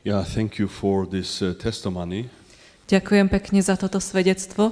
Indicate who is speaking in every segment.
Speaker 1: Yeah, thank you for this testimony.
Speaker 2: Ďakujem pekne za toto svedectvo.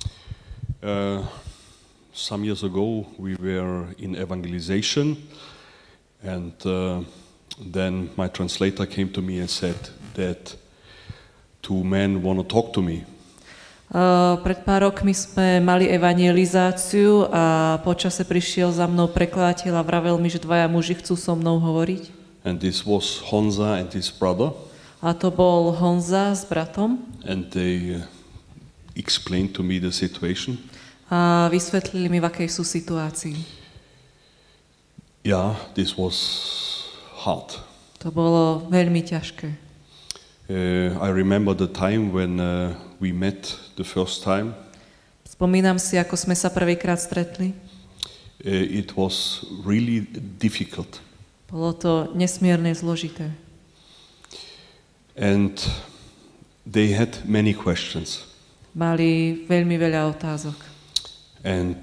Speaker 1: Some years ago we were in evangelization and then my translator came to me and said that two men want to talk to me.
Speaker 2: Pred pár rokmi sme mali evangelizáciu a počase prišiel za mnou prekladateľ a vravel mi, že dvaja muži chcú so mnou hovoriť.
Speaker 1: And this was Honza and his brother.
Speaker 2: A to bol Honza s bratom.
Speaker 1: And they explained to me the situation.
Speaker 2: A vysvetlili mi, v akej sú situácii.
Speaker 1: Yeah, this was hard.
Speaker 2: To bolo veľmi ťažké.
Speaker 1: I remember the time when we met the first time.
Speaker 2: Spomínam si, ako sme sa prvýkrát stretli.
Speaker 1: It was really difficult.
Speaker 2: Bolo to nesmierne zložité.
Speaker 1: And they had many questions.
Speaker 2: Mali veľmi veľa otázok.
Speaker 1: And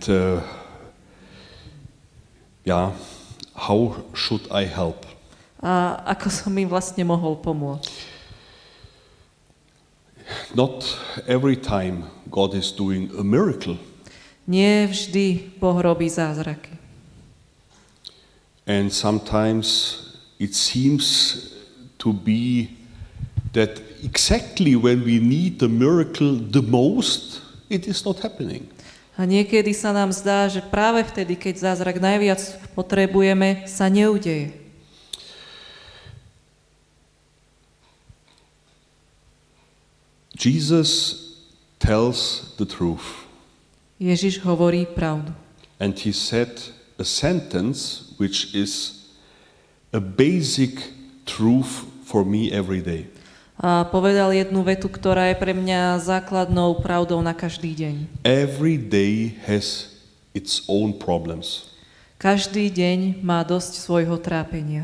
Speaker 1: how should I help?
Speaker 2: A ako som im vlastne mohol pomôcť?
Speaker 1: Not every time God is doing a miracle.
Speaker 2: Nie vždy Boh robí zázraky.
Speaker 1: And sometimes it seems to be that exactly when we need the miracle the most, it is not happening.
Speaker 2: A niekedy sa nám zdá, že práve vtedy, keď zázrak najviac potrebujeme, sa neudeje.
Speaker 1: Jesus tells the truth.
Speaker 2: Ježiš hovorí pravdu.
Speaker 1: And he said a sentence which is a basic truth for me every day.
Speaker 2: A povedal jednu vetu, ktorá je pre mňa základnou pravdou na každý deň.
Speaker 1: Every day has its own problems.
Speaker 2: Každý deň má dosť svojho trápenia.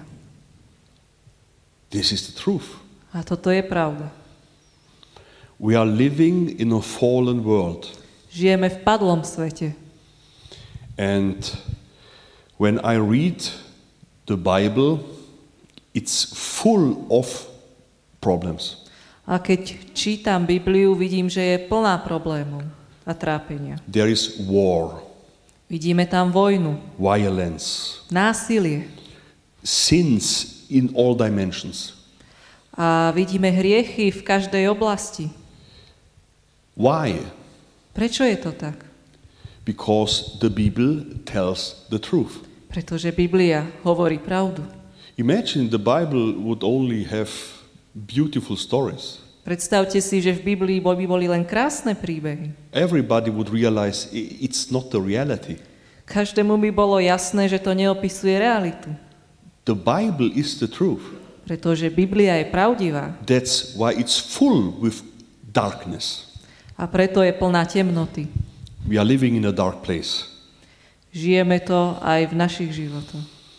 Speaker 1: This is the truth.
Speaker 2: A toto je pravda.
Speaker 1: We are living in a fallen world.
Speaker 2: Žijeme v padlom svete.
Speaker 1: And when I read the Bible, it's full of problems.
Speaker 2: A keď čítam Bibliu, vidím, že je plná problémov a trápenia.
Speaker 1: There is war,
Speaker 2: Vidíme tam vojnu,
Speaker 1: violence,
Speaker 2: násilie
Speaker 1: sins in all dimensions.
Speaker 2: a vidíme hriechy v každej oblasti.
Speaker 1: Why?
Speaker 2: Prečo je to tak?
Speaker 1: Because the Bible tells the truth.
Speaker 2: Pretože Biblia hovorí pravdu.
Speaker 1: Imagine the Bible would only have beautiful stories.
Speaker 2: Predstavte si, že v Biblii by boli len krásne príbehy.
Speaker 1: Everybody would realize it's not the reality.
Speaker 2: Každému by bolo jasné, že to neopisuje realitu.
Speaker 1: The Bible is the truth.
Speaker 2: Pretože Biblia je pravdivá.
Speaker 1: That's why it's full with darkness.
Speaker 2: A preto je plná temnoty.
Speaker 1: We are living in a dark place.
Speaker 2: Žijeme to aj v našich životoch.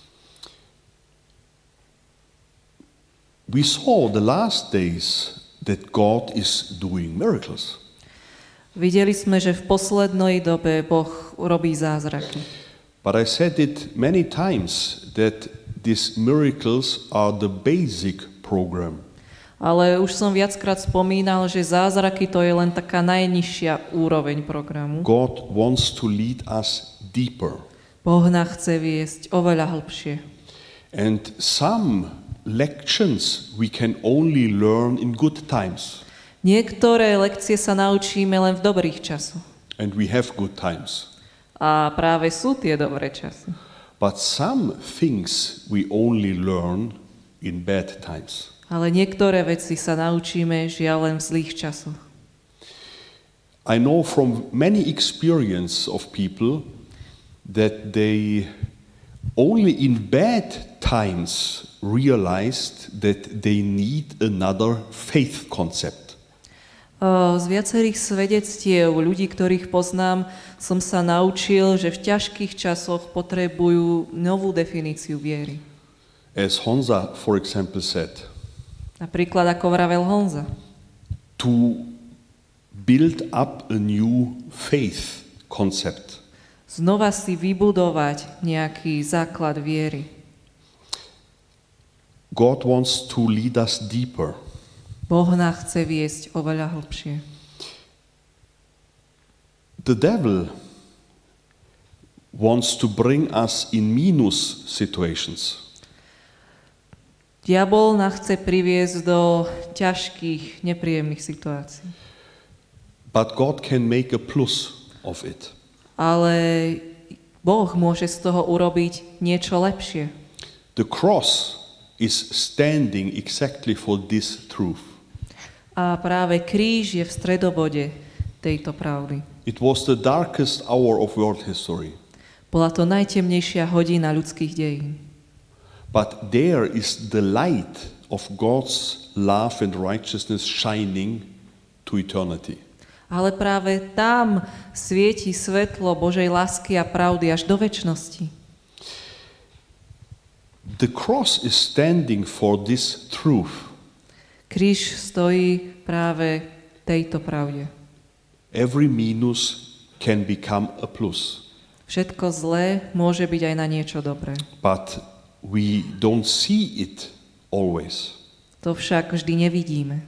Speaker 1: We saw the last days that God is doing miracles.
Speaker 2: Videli sme, že v poslednej dobe Boh robí zázraky.
Speaker 1: But I said it many times that these miracles are the basic program.
Speaker 2: Ale už som viackrát spomínal, že zázraky to je len taká najnižšia úroveň programu.
Speaker 1: God wants to lead us deeper.
Speaker 2: Boh nás chce viesť oveľa hlbšie.
Speaker 1: And some lections we can only learn in good times.
Speaker 2: Niektoré lekcie sa naučíme len v dobrých časoch.
Speaker 1: And we have good times.
Speaker 2: A práve sú tie dobré časy.
Speaker 1: But some things we only learn in bad times.
Speaker 2: Ale niektoré veci sa naučíme žiaľ len v zlých časoch.
Speaker 1: I know from many experience of people that they only in bad times realized that they need another faith concept.
Speaker 2: Z viacerých svedectiev ľudí, ktorých poznám, som sa naučil, že v ťažkých časoch potrebujú novú definíciu viery.
Speaker 1: As Honza, for example, said,
Speaker 2: Napríklad, ako vravel Honza,
Speaker 1: to build up a new faith concept.
Speaker 2: znova si vybudovať nejaký základ viery.
Speaker 1: God wants to lead us deeper.
Speaker 2: Boh nás chce viesť oveľa hlbšie.
Speaker 1: The devil wants to bring us in minus situations.
Speaker 2: Diabol nás chce priviesť do ťažkých, nepríjemných situácií.
Speaker 1: But God can make a plus of it.
Speaker 2: Ale Boh môže z toho urobiť niečo lepšie.
Speaker 1: The cross is standing exactly for this truth.
Speaker 2: A práve kríž je v stredobode tejto pravdy.
Speaker 1: It was the darkest hour of world history.
Speaker 2: Bola to najtemnejšia hodina ľudských dejín.
Speaker 1: But there is the light of God's love and righteousness shining to eternity.
Speaker 2: Ale práve tam svieti svetlo Božej lásky a pravdy až do večnosti.
Speaker 1: The cross is standing for this truth.
Speaker 2: Kríž stojí práve tejto pravde.
Speaker 1: Every minus can become a plus.
Speaker 2: Všetko zlé môže byť aj na niečo dobré.
Speaker 1: But we don't see it always.
Speaker 2: To však vždy nevidíme.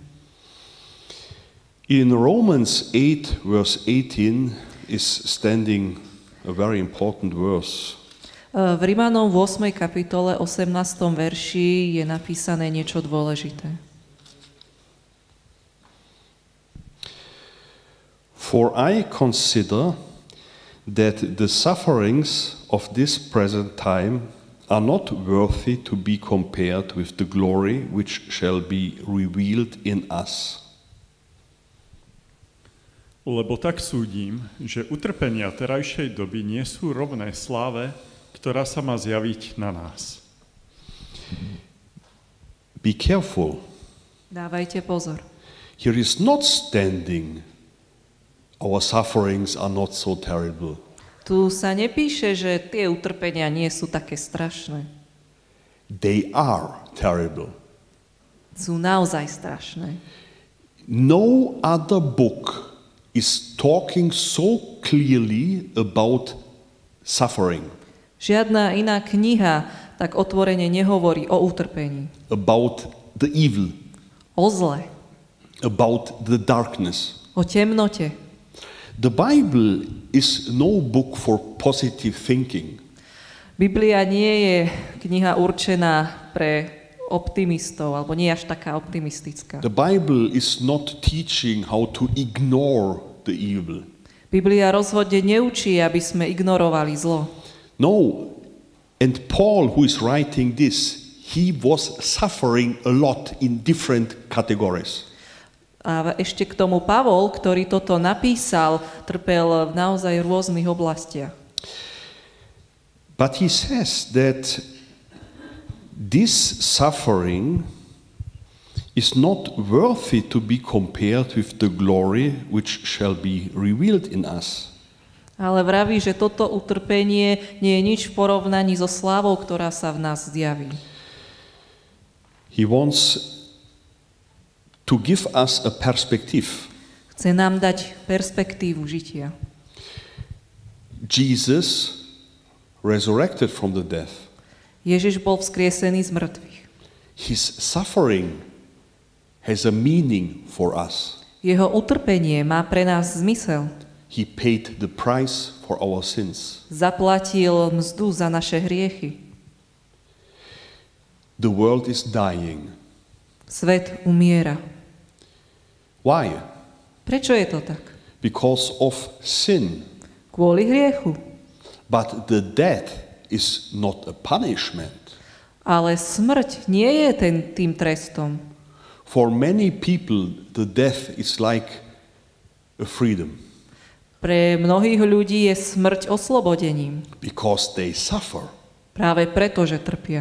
Speaker 1: In Romans 8, verse 18 is standing a very important verse.
Speaker 2: V Rimanom v 8. kapitole 18. verši je napísané niečo dôležité.
Speaker 1: For I consider that the sufferings of this present time are not worthy to be compared with the glory which shall be revealed in us.
Speaker 3: Lebo tak súdim, že utrpenia terajšej doby nie sú rovné sláve, ktorá sa má zjaviť na nás.
Speaker 1: Be careful.
Speaker 2: Dávajte pozor.
Speaker 1: Here is not standing, our sufferings are not so terrible.
Speaker 2: Tu sa nepíše, že tie utrpenia nie sú také strašné.
Speaker 1: They are terrible.
Speaker 2: Sú naozaj strašné.
Speaker 1: No other book is talking so clearly about suffering,
Speaker 2: Žiadna iná kniha tak otvorene nehovorí o utrpení,
Speaker 1: about the evil,
Speaker 2: o zle,
Speaker 1: about the darkness.
Speaker 2: o temnote.
Speaker 1: The Bible is no book for positive thinking.
Speaker 2: Biblia nie je kniha určená pre optimistov, alebo nie až taká optimistická.
Speaker 1: The Bible is not teaching how to ignore the evil.
Speaker 2: Biblia rozhodne neučí, aby sme ignorovali zlo.
Speaker 1: No, and Paul, who is writing this, he was suffering a lot in different categories.
Speaker 2: A ešte k tomu Pavol, ktorý toto napísal, trpel v naozaj rôznych oblastiach.
Speaker 1: But he says that this suffering is not worthy to be compared with the glory which shall be revealed in us.
Speaker 2: Ale vraví, že toto utrpenie nie je nič v porovnaní so slávou, ktorá sa v nás zjaví.
Speaker 1: He wants to give us a perspective.
Speaker 2: Chce nám dať perspektívu žitia.
Speaker 1: Jesus resurrected from the death.
Speaker 2: Ježiš bol vzkriesený z mŕtvych.
Speaker 1: His suffering has a meaning for us.
Speaker 2: Jeho utrpenie má pre nás zmysel.
Speaker 1: He paid the price for our sins.
Speaker 2: Zaplatil mzdu za naše hriechy.
Speaker 1: The world is dying.
Speaker 2: Svet umiera.
Speaker 1: Why?
Speaker 2: Prečo je to tak?
Speaker 1: Because of sin.
Speaker 2: Kvôli hriechu.
Speaker 1: But the death is not a punishment.
Speaker 2: Ale smrť nie je tým trestom.
Speaker 1: For many people, the death is like a freedom.
Speaker 2: Pre mnohých ľudí je smrť oslobodením.
Speaker 1: Because they suffer.
Speaker 2: Práve preto, že trpia.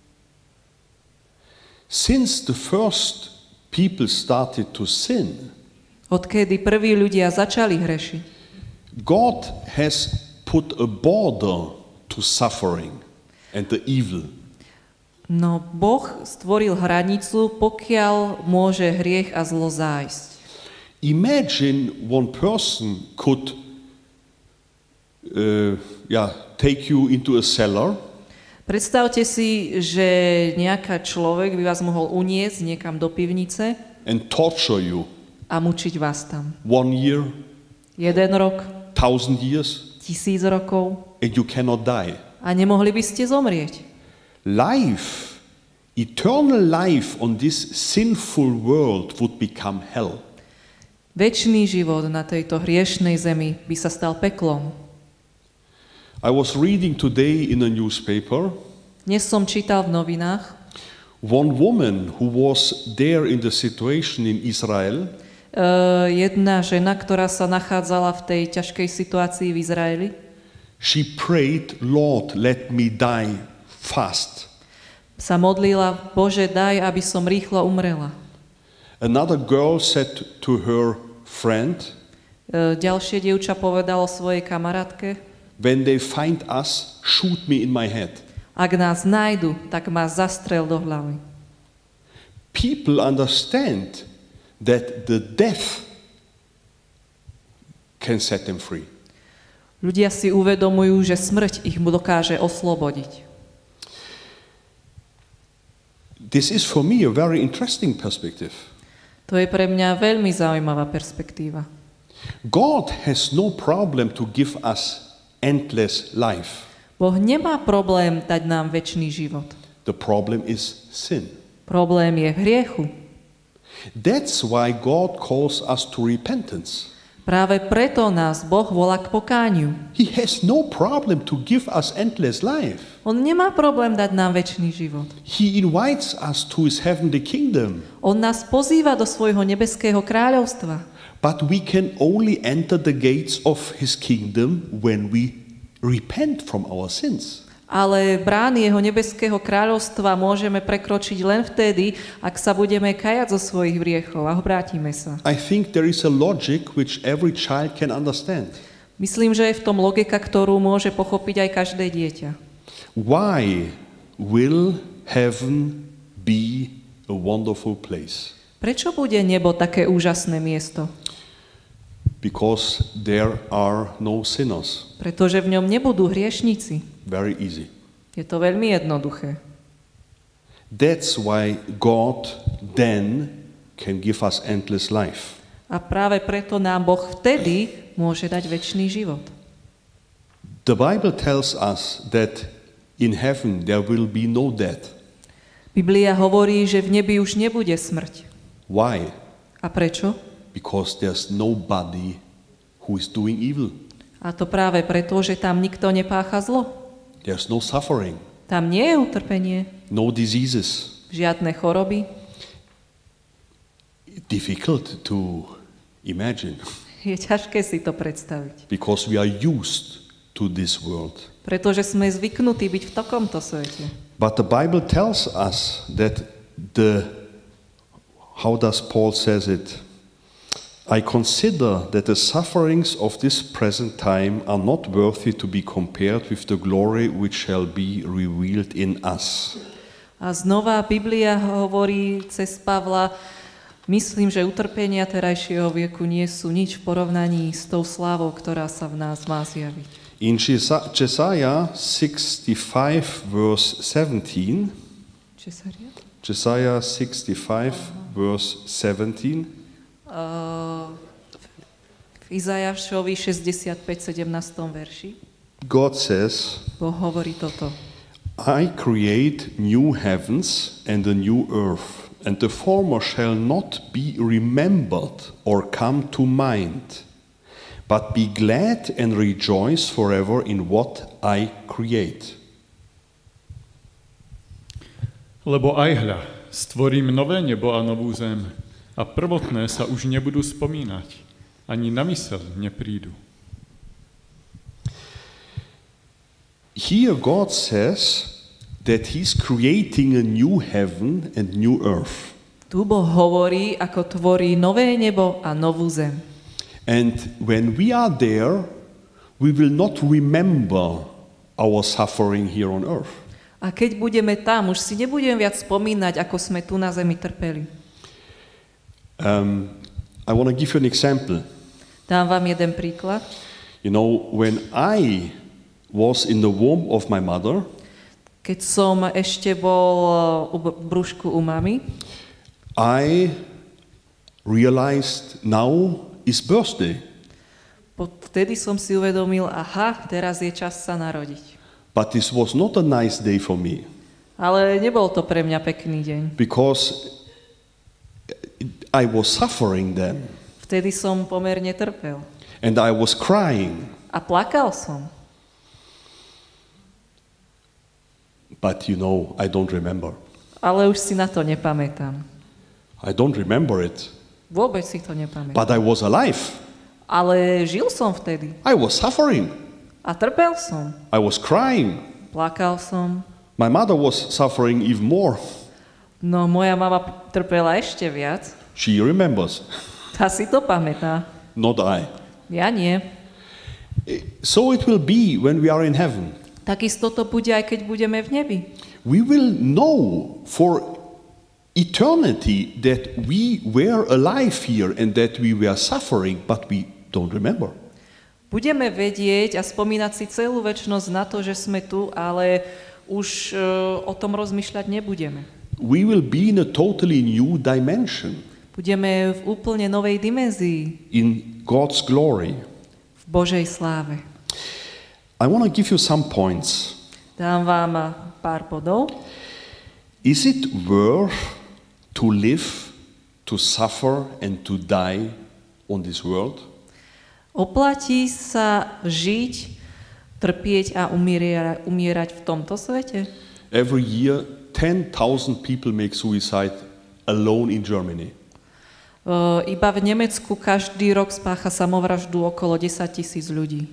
Speaker 1: Since the first people started to sin,
Speaker 2: Odkedy prví ľudia začali hrešiť,
Speaker 1: God has put a border to suffering and the evil.
Speaker 2: no Boh stvoril hranicu, pokiaľ môže hriech a zlo zájsť.
Speaker 1: Imagine one person could take you into a cellar.
Speaker 2: Predstavte si, že nejaká človek by vás mohol uniesť niekam do pivnice
Speaker 1: and torture you
Speaker 2: a mučiť vás tam.
Speaker 1: 1 year,
Speaker 2: 1 rok,
Speaker 1: 1,000 years,
Speaker 2: 1000 rokov
Speaker 1: and you cannot die.
Speaker 2: a nemohli by ste zomrieť.
Speaker 1: Life, eternal life on this sinful world would become hell.
Speaker 2: Večný život na tejto hriešnej zemi by sa stal peklom.
Speaker 1: I was reading today in a newspaper
Speaker 2: Dnes som čítal v novinách,
Speaker 1: one woman who was there in the situation in Israel.
Speaker 2: Jedna žena, ktorá sa nachádzala v tej ťažkej situácii v Izraeli,
Speaker 1: She prayed, Lord, let me die fast.
Speaker 2: sa modlila, Bože, daj, aby som rýchlo umrela.
Speaker 1: Another girl said to her friend,
Speaker 2: Ďalšie dievča povedalo svojej kamarátke,
Speaker 1: when they find us, shoot me in my head.
Speaker 2: ak nás nájdu, tak ma zastrel do hlavy.
Speaker 1: People understand that the death can set them free.
Speaker 2: Ľudia si uvedomujú, že smrť ich dokáže oslobodiť.
Speaker 1: This is for me a very interesting perspective.
Speaker 2: To je pre mňa veľmi zaujímavá perspektíva.
Speaker 1: God has no problem to give us endless life.
Speaker 2: Boh nemá problém dať nám večný život.
Speaker 1: The problem is sin.
Speaker 2: Problém je v hriechu.
Speaker 1: That's why God calls us to repentance.
Speaker 2: Práve preto nás Boh volá k pokániu.
Speaker 1: He has no problem to give us endless life.
Speaker 2: On nemá problém dať nám večný život.
Speaker 1: He invites us to his heavenly kingdom.
Speaker 2: On nás pozýva do svojho nebeského kráľovstva.
Speaker 1: But we can only enter the gates of his kingdom when we repent from our sins.
Speaker 2: Ale brány jeho nebeského kráľovstva môžeme prekročiť len vtedy, ak sa budeme kajať zo svojich hriechov a obrátime sa.
Speaker 1: I think there is a logic which every child can understand.
Speaker 2: Myslím, že je v tom logika, ktorú môže pochopiť aj každé dieťa.
Speaker 1: Why will heaven be a wonderful place?
Speaker 2: Prečo bude nebo také úžasné miesto?
Speaker 1: Because there are no sinners.
Speaker 2: Pretože v ňom nebudú hriešnici.
Speaker 1: Very easy.
Speaker 2: Je to veľmi jednoduché.
Speaker 1: That's why God then can give us endless life.
Speaker 2: A práve preto nám Boh vtedy môže dať večný život.
Speaker 1: The Bible tells us that in heaven there will be no death.
Speaker 2: Biblia hovorí, že v nebi už nebude smrť.
Speaker 1: Why?
Speaker 2: A prečo?
Speaker 1: Because there's nobody who is doing evil.
Speaker 2: A to práve preto, že tam nikto nepácha zlo.
Speaker 1: There's no suffering,
Speaker 2: Tam nie je utrpenie,
Speaker 1: no diseases.
Speaker 2: žiadne choroby.
Speaker 1: Difficult to imagine
Speaker 2: Je ťažké si to predstaviť.
Speaker 1: because we are used to this world.
Speaker 2: Pretože sme zvyknutí byť v takomto svete.
Speaker 1: But the Bible tells us that how does Paul says it? I consider that the sufferings of this present time are not worthy to be compared with the glory which shall be revealed in us.
Speaker 2: A znova Biblia hovorí cez Pavla, myslím, že utrpenia terajšieho vieku nie sú nič v porovnaní s tou slávou, ktorá sa v nás má zjaviť.
Speaker 1: In Jesaja 65 verse 17, Jesaja 65 verse 17,
Speaker 2: v Izajašovi 65:17 verši
Speaker 1: God says,
Speaker 2: Boh hovorí toto.
Speaker 1: I create new heavens and a new earth, and the former shall not be remembered or come to mind, but be glad and rejoice forever in what I create.
Speaker 3: Lebo aj hľa, stvorím nové nebo a novú zem, a prvotné sa už nebudú spomínať, ani na myseľ neprídu.
Speaker 1: Here God says that he's creating a new heaven and new earth.
Speaker 2: Tu Boh hovorí, ako tvorí nové nebo a novú zem.
Speaker 1: And when we are there, we will not remember our suffering here on earth.
Speaker 2: A keď budeme tam, už si nebudeme viac spomínať, ako sme tu na zemi trpeli.
Speaker 1: I want to give you an example.
Speaker 2: Dám vám jeden príklad.
Speaker 1: You know, when I was in the womb of my mother,
Speaker 2: Keď som ešte bol v brúšku u mamy,
Speaker 1: I realized now is birthday.
Speaker 2: vtedy som si uvedomil, aha, teraz je čas sa narodiť.
Speaker 1: But this was not a nice day for me
Speaker 2: Ale nebol to pre mňa pekný deň.
Speaker 1: because I was suffering then
Speaker 2: Vtedy som pomerne trpel.
Speaker 1: and I was crying.
Speaker 2: A plakal som.
Speaker 1: But you know, I don't remember.
Speaker 2: Ale už si na to nepamätám.
Speaker 1: I don't remember it.
Speaker 2: Vôbec si to nepamätám.
Speaker 1: But I was alive.
Speaker 2: Ale žil som vtedy.
Speaker 1: I was suffering.
Speaker 2: A trpel som.
Speaker 1: I was crying.
Speaker 2: Plakal som.
Speaker 1: My mother was suffering even more.
Speaker 2: No moja mama trpela ešte viac.
Speaker 1: She remembers,
Speaker 2: Tá si to pamätá.
Speaker 1: not I.
Speaker 2: Ja nie.
Speaker 1: So it will be when we are in heaven.
Speaker 2: Takisto to bude, aj keď budeme v nebi.
Speaker 1: We will know for eternity that we were alive here and that we were suffering, but we don't remember.
Speaker 2: Budeme vedieť a spomínať si celú večnosť na to, že sme tu, ale už o tom rozmýšľať nebudeme.
Speaker 1: We will be in a totally new dimension,
Speaker 2: Budeme v úplne novej dimenzii,
Speaker 1: in God's glory.
Speaker 2: v Božej sláve.
Speaker 1: I want to give you some points.
Speaker 2: Dám vám pár bodov.
Speaker 1: Is it worth to live, to suffer and to die on this world?
Speaker 2: Oplatí sa žiť, trpieť a umierať v tomto svete?
Speaker 1: Every year, 10,000 people make suicide alone in Germany.
Speaker 2: Iba v Nemecku každý rok spácha samovraždu okolo 10,000 ľudí.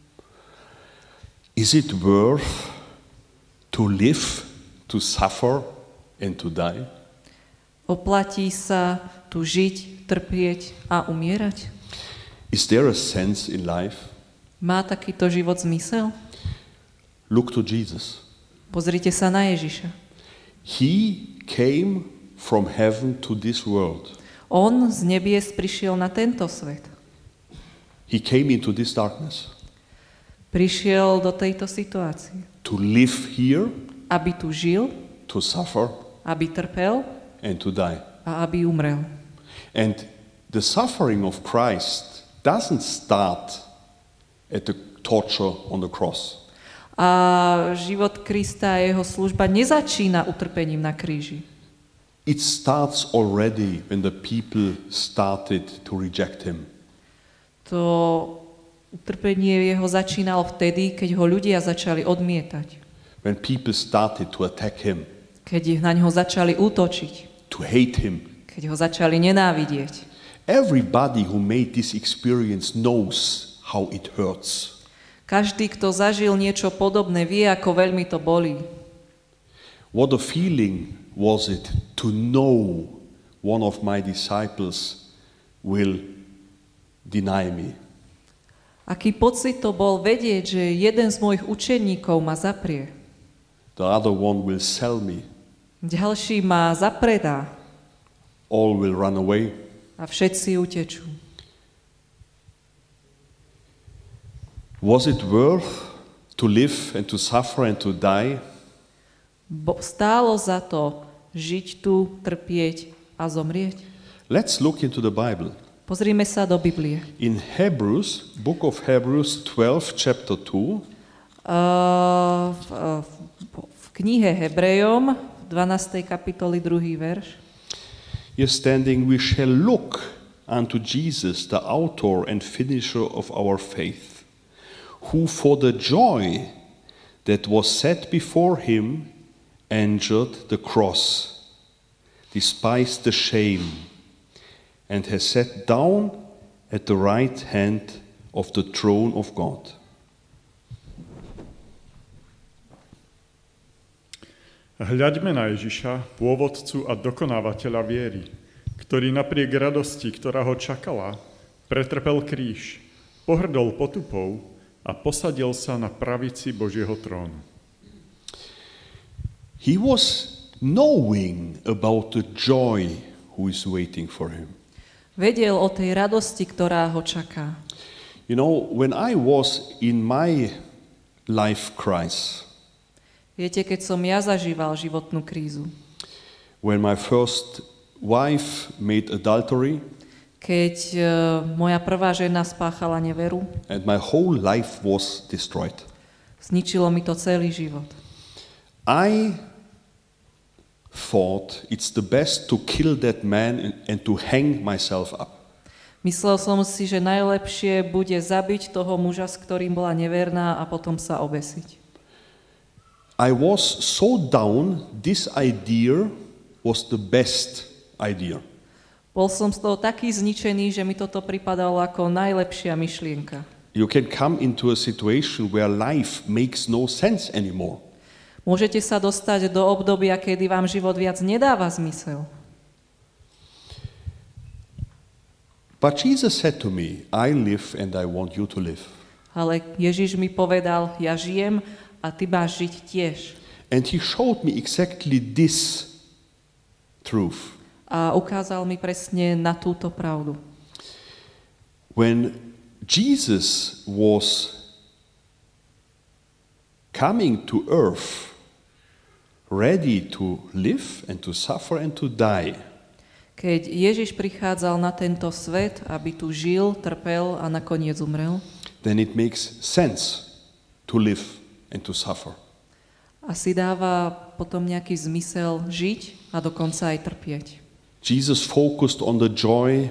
Speaker 1: Is it worth to live, to suffer and to die?
Speaker 2: Oplatí sa tu žiť, trpieť a umierať?
Speaker 1: Is there a sense in life?
Speaker 2: Má takýto život zmysel?
Speaker 1: Look to Jesus.
Speaker 2: Pozrite sa na Ježiša.
Speaker 1: He came from heaven to this world.
Speaker 2: On z nebies prišiel na tento svet.
Speaker 1: He came into this darkness
Speaker 2: Prišiel do tejto situácie,
Speaker 1: to live here,
Speaker 2: aby tu žil,
Speaker 1: to suffer
Speaker 2: aby trpel
Speaker 1: and to die.
Speaker 2: a aby umrel.
Speaker 1: And the suffering of Christ doesn't start at the torture on the cross.
Speaker 2: A život Krista a jeho služba nezačína utrpením na kríži.
Speaker 1: It starts already when the people started to reject him.
Speaker 2: To utrpenie jeho začínalo vtedy, keď ho ľudia začali odmietať.
Speaker 1: When people started to attack him,
Speaker 2: Keď na ňo začali útočiť.
Speaker 1: to hate him.
Speaker 2: Keď ho začali nenávidieť.
Speaker 1: Everybody who made this experience knows how it hurts.
Speaker 2: Každý, kto zažil niečo podobné, vie, ako veľmi to bolí.
Speaker 1: What a feeling was it to know one of my disciples will deny me.
Speaker 2: Aký pocit to bol vedieť, že jeden z mojich učeníkov ma zaprie.
Speaker 1: The other one will sell me.
Speaker 2: Ďalší ma zapredá
Speaker 1: All will run away.
Speaker 2: a všetci utečú.
Speaker 1: Was it worth to live and to suffer and to die?
Speaker 2: Stálo za to žiť tu, trpieť a zomrieť?
Speaker 1: Let's look into the Bible.
Speaker 2: Pozrime sa do Biblie.
Speaker 1: In Hebrews, book of Hebrews 12, chapter 2,
Speaker 2: V knihe Hebrejom, v 12. kapitoli 2. verš.
Speaker 1: you're standing, we shall look unto Jesus, the author and finisher of our faith, who for the joy that was set before him endured the cross, despised the shame, and has sat down at the right hand of the throne of God.
Speaker 3: Hľaďme na Ježiša, pôvodcu a dokonávateľa viery, ktorý napriek radosti, ktorá ho čakala, pretrpel kríž, pohrdol potupou a posadil sa na pravici Božieho trónu.
Speaker 1: He was knowing about the joy who is waiting for him.
Speaker 2: Vedel o tej radosti, ktorá ho čaká.
Speaker 1: You know, when I was in my life crisis,
Speaker 2: Viete, keď som ja zažíval životnú krízu,
Speaker 1: when my first wife made adultery,
Speaker 2: keď moja prvá žena spáchala neveru,
Speaker 1: and my whole life was destroyed.
Speaker 2: zničilo mi to celý život.
Speaker 1: I thought it's the best to kill that man and to hang myself up.
Speaker 2: Myslel som si, že najlepšie bude zabiť toho muža, s ktorým bola neverná a potom sa obesiť.
Speaker 1: I was so down, this idea was the best idea.
Speaker 2: Bol som z toho taký zničený, že mi toto pripadalo ako najlepšia myšlienka.
Speaker 1: You can come into a situation where life makes no sense anymore.
Speaker 2: Môžete sa dostať do obdobia, kedy vám život viac nedáva zmysel.
Speaker 1: But Jesus said to me, I live and I want you to live.
Speaker 2: Ale Ježiš mi povedal, ja žijem a ty máš žiť tiež.
Speaker 1: And he showed me exactly this truth.
Speaker 2: A ukázal mi presne na túto pravdu.
Speaker 1: When Jesus was coming to earth, ready to live and to suffer and to die,
Speaker 2: Keď Ježiš prichádzal na tento svet, aby tu žil, trpel a nakoniec umrel,
Speaker 1: then it makes sense to live and to suffer.
Speaker 2: asi dáva potom nejaký zmysel žiť a dokonca aj trpieť.
Speaker 1: Jesus focused on the joy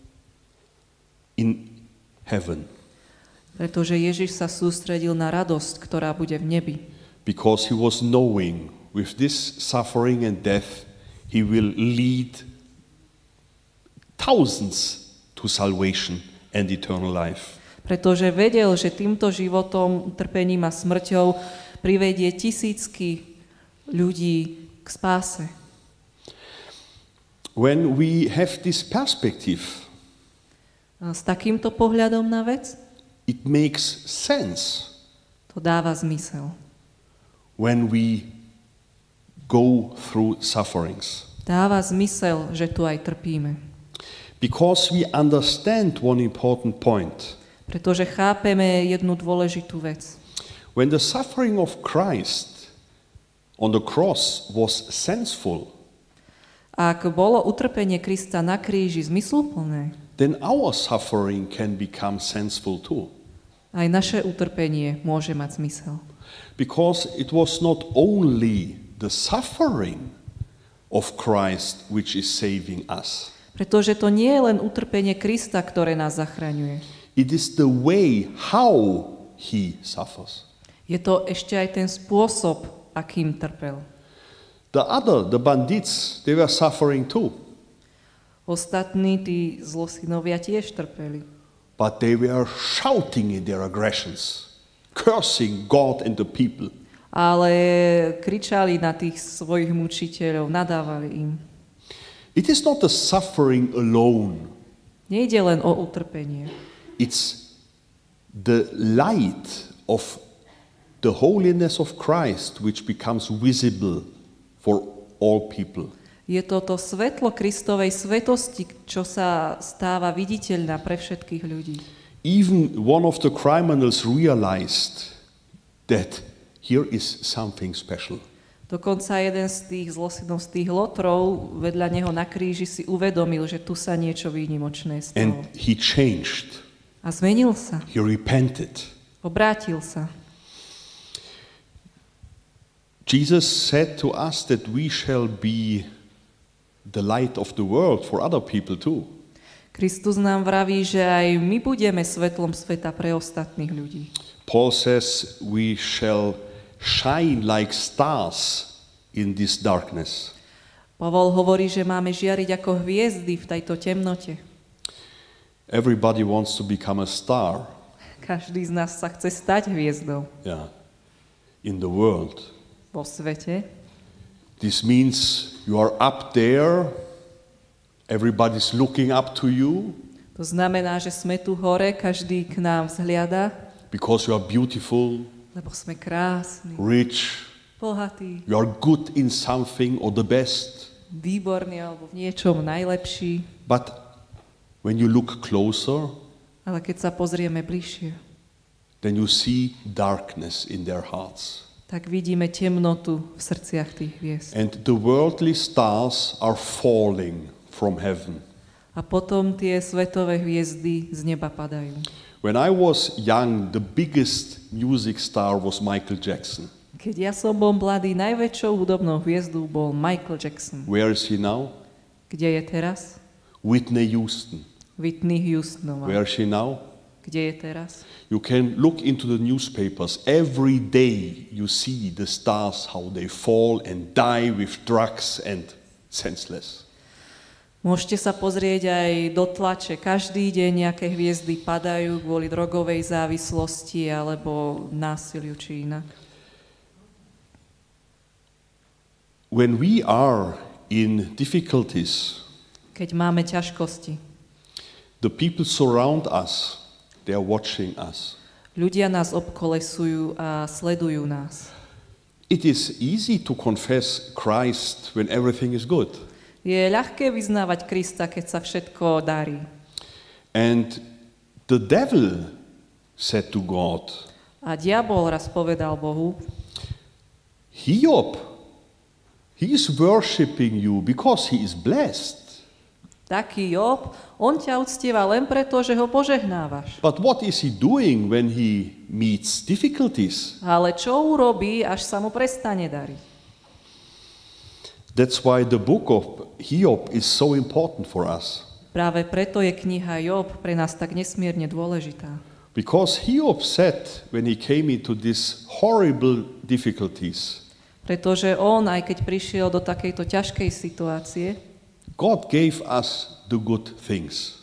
Speaker 1: in heaven
Speaker 2: Pretože Ježiš sa sústredil na radosť, ktorá bude v nebi.
Speaker 1: because he was knowing with this suffering and death he will lead thousands to salvation and eternal life.
Speaker 2: Pretože vedel, že týmto životom, utrpením a smrťou privedie tisícky ľudí k spáse.
Speaker 1: When we have this perspective,
Speaker 2: A s takýmto pohľadom na vec
Speaker 1: it makes sense
Speaker 2: to dáva zmysel.
Speaker 1: when we go through sufferings.
Speaker 2: Dáva zmysel, že tu aj trpíme.
Speaker 1: Because we understand one important point.
Speaker 2: Pretože chápeme jednu dôležitú vec.
Speaker 1: When the suffering of Christ on the cross was senseful,
Speaker 2: Ak bolo utrpenie Krista na kríži zmysluplné,
Speaker 1: then our suffering can become senseful too.
Speaker 2: aj naše utrpenie môže mať zmysel.
Speaker 1: Because it was not only the suffering of Christ which is saving us.
Speaker 2: Pretože to nie je len utrpenie Krista, ktoré nás zachraňuje.
Speaker 1: It is the way how he suffers.
Speaker 2: Je to ešte aj ten spôsob, akým trpel.
Speaker 1: The bandits, they were suffering too.
Speaker 2: Ostatní, tí zlosynovia tiež trpeli.
Speaker 1: But they were shouting in their aggressions, cursing God and the people.
Speaker 2: Ale kričali na tých svojich mučiteľov, nadávali im.
Speaker 1: It is not the suffering alone.
Speaker 2: Nejde len o utrpenie.
Speaker 1: It's the light of the holiness of Christ which becomes visible for all people.
Speaker 2: Je to to svetlo Kristovej svetosti, čo sa stáva viditeľná pre všetkých ľudí.
Speaker 1: Even one of the criminals realized that here is something special.
Speaker 2: Dokonca jeden z tých zlosinov, z tých lotrov vedľa neho na kríži si uvedomil, že tu sa niečo výnimočné stalo.
Speaker 1: And he changed.
Speaker 2: A zmenil sa.
Speaker 1: He repented.
Speaker 2: Obrátil sa.
Speaker 1: Jesus said to us that we shall be the light of the world for other people too.
Speaker 2: Kristus nám vraví, že aj my budeme svetlom sveta pre ostatných ľudí.
Speaker 1: Paul says we shall shine like stars in this darkness.
Speaker 2: Pavol hovorí, že máme žiariť ako hviezdy v tejto temnote.
Speaker 1: Everybody wants to become a star,
Speaker 2: Každý z nás sa chce stať hviezdou
Speaker 1: in the world.
Speaker 2: vo svete.
Speaker 1: This means you are up there, everybody's looking up to you
Speaker 2: To znamená, že sme tu hore, každý k nám vzhliada,
Speaker 1: because you are beautiful,
Speaker 2: lebo sme krásni,
Speaker 1: rich,
Speaker 2: bohatí,
Speaker 1: you are good in something or the best.
Speaker 2: výborní alebo v niečom najlepší.
Speaker 1: But when you look closer,
Speaker 2: Ale keď sa pozrieme bližšie,
Speaker 1: then you see darkness in their hearts.
Speaker 2: tak vidíme temnotu v srdciach tých hviezd.
Speaker 1: And the worldly stars are falling from heaven.
Speaker 2: A potom tie svetové hviezdy z neba padajú.
Speaker 1: When I was young, the biggest music star was Michael Jackson.
Speaker 2: Keď ja som bol mladý, najväčšou hudobnou hviezdou bol Michael Jackson.
Speaker 1: Where is he now?
Speaker 2: Kde je teraz?
Speaker 1: Whitney Houston.
Speaker 2: Whitney Houstonová.
Speaker 1: Where is she now?
Speaker 2: Kde je teraz?
Speaker 1: You can look into the newspapers. Every day you see the stars, how they fall and die with drugs and senseless.
Speaker 2: Môžete sa pozrieť aj do tlače. Každý deň nejaké hviezdy padajú kvôli drogovej závislosti alebo násiliu či inak.
Speaker 1: When we are in difficulties,
Speaker 2: Keď máme ťažkosti,
Speaker 1: the people surround us, they are watching us.
Speaker 2: ľudia nás obkolesujú a sledujú nás.
Speaker 1: It is easy to confess Christ when everything is good.
Speaker 2: Je ľahké vyznávať Krista, keď sa všetko darí.
Speaker 1: And the devil said to God,
Speaker 2: A diabol raz povedal Bohu,
Speaker 1: Hiob, he is worshipping you because he is blessed.
Speaker 2: taký Job, on ťa uctieva len preto, že ho požehnávaš.
Speaker 1: But what is he doing when he meets difficulties?
Speaker 2: Ale čo urobí, až sa mu prestane dariť?
Speaker 1: That's why the book of Hiob is so important for us.
Speaker 2: Práve preto je kniha Job pre nás tak nesmierne dôležitá.
Speaker 1: Because Hiob said when he came into these horrible difficulties,
Speaker 2: Pretože on, aj keď prišiel do takejto ťažkej situácie,
Speaker 1: God gave us the good things.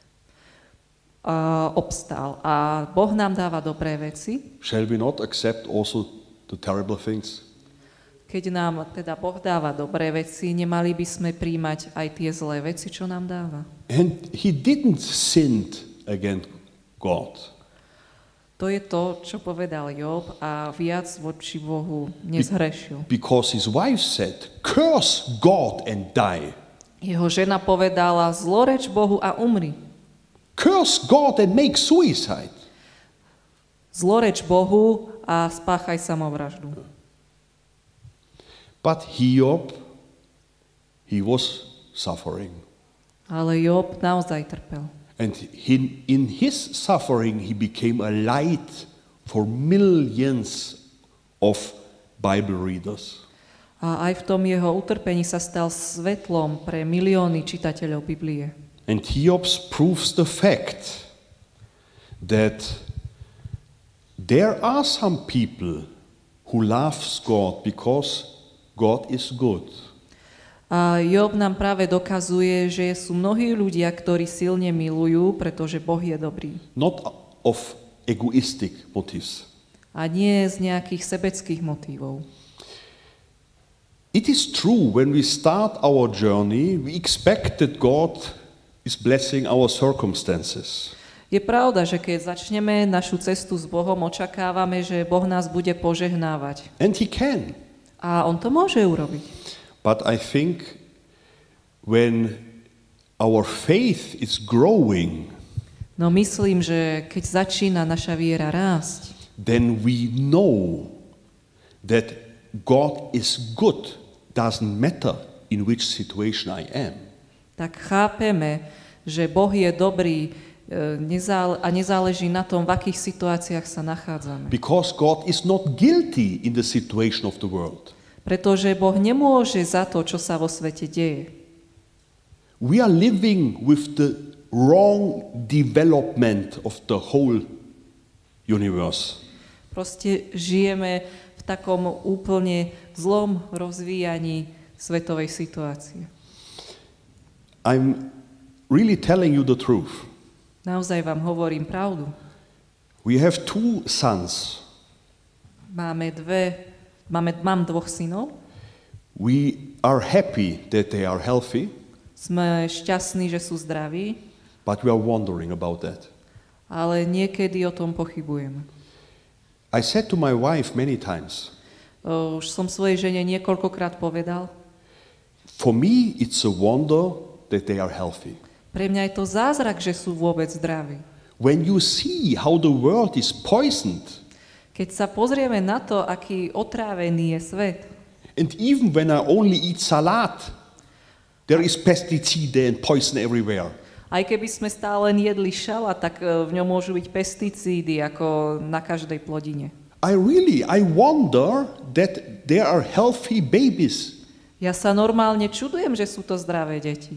Speaker 2: obstál. A Boh nám dáva dobré veci.
Speaker 1: Shall we not accept also the terrible things?
Speaker 2: Keď nám teda Boh dáva dobré veci, nemali by sme príjmať aj tie zlé veci, čo nám dáva.
Speaker 1: And he didn't sin against God.
Speaker 2: To je to, čo povedal Job a viac voči Bohu nezhrešil.
Speaker 1: Because his wife said, curse God and die.
Speaker 2: Jeho žena povedala, zloreč Bohu a umri.
Speaker 1: Curse God and make suicide.
Speaker 2: Zloreč Bohu a spáchaj samovraždu.
Speaker 1: But Hiob, he was suffering.
Speaker 2: Ale Job naozaj trpel.
Speaker 1: And in his suffering, he became a light for millions of Bible readers.
Speaker 2: A aj v tom jeho utrpení sa stal svetlom pre milióny čitateľov Biblie.
Speaker 1: And Hiob proves the fact that there are some people who loves God because God is good.
Speaker 2: A Job nám práve dokazuje, že sú mnohí ľudia, ktorí silne milujú, pretože Boh je dobrý.
Speaker 1: Not of egoistic motives.
Speaker 2: A nie z nejakých sebeckých motívov.
Speaker 1: It is true, when we start our journey, we expect that God is blessing our circumstances.
Speaker 2: Je pravda, že keď začneme našu cestu s Bohom, očakávame, že Boh nás bude požehnávať.
Speaker 1: And He can.
Speaker 2: A on to môže urobiť.
Speaker 1: But I think when our faith is growing,
Speaker 2: No myslím, že keď začína naša viera rásť,
Speaker 1: then we know that God is good. Doesn't matter in which situation I am.
Speaker 2: tak chápeme, že Boh je dobrý a nezáleží na tom, v akých situáciách sa nachádzame.
Speaker 1: Because God is not guilty in the situation of the world.
Speaker 2: Pretože Boh nemôže za to, čo sa vo svete deje.
Speaker 1: We are living with the wrong development of the whole universe.
Speaker 2: Proste žijeme v takom úplne zlom rozvíjaní svetovej situácie.
Speaker 1: I'm really telling you the truth.
Speaker 2: Naozaj vám hovorím pravdu.
Speaker 1: We have two sons.
Speaker 2: Mám dvoch synov.
Speaker 1: We are happy that they are healthy,
Speaker 2: Sme šťastní, že sú zdraví,
Speaker 1: but we are wondering about that.
Speaker 2: ale niekedy o tom pochybujeme.
Speaker 1: I said to my wife many times,
Speaker 2: Už som svojej žene niekoľkokrát povedal,
Speaker 1: for me it's a wonder that they are healthy.
Speaker 2: pre mňa je to zázrak, že sú vôbec zdraví.
Speaker 1: When you see how the world is poisoned,
Speaker 2: Keď sa pozrieme na to, aký otrávený je svet,
Speaker 1: And even when I only eat salad, there is pesticide and poison everywhere.
Speaker 2: aj keby sme stále len jedli šalát, tak v ňom môžu byť pesticídy ako na každej plodine.
Speaker 1: I wonder that there are healthy babies.
Speaker 2: Ja sa normálne čudujem, že sú to zdravé deti.